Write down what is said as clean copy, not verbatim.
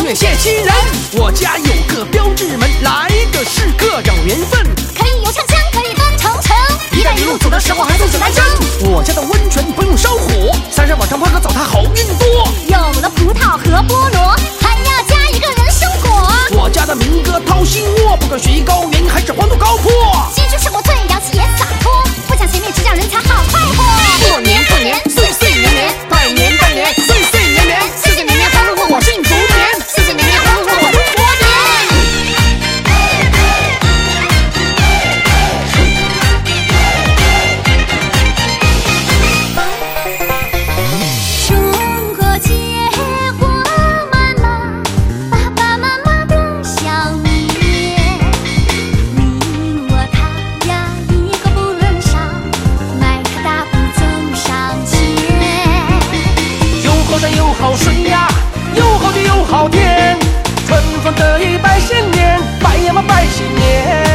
年谢亲人。我家有个标志门，来的是个有缘分。 可以有枪枪，可以端长城。一带一路走的时候还走指南针。 我家的温泉不用烧火，3山晚上泡个澡，它好运多。 有了葡萄和菠萝，还要加一个人参果。 我家的民歌掏心窝，不管雪域高原还是黄土高坡。 新春是我最洋气也洒脱，不讲前面只讲人才好快活。 过年过年，岁岁年年，拜年拜年，岁岁年年。 谢谢年年欢乐过我幸福年，谢谢年年欢乐过我中国年。中国结果满满，爸爸妈妈的笑面，你我他呀一个不能少，迈开大步走上前。 有好山有好水呀，有好地有好天，春风得意百闲年，拜呀嘛拜新年。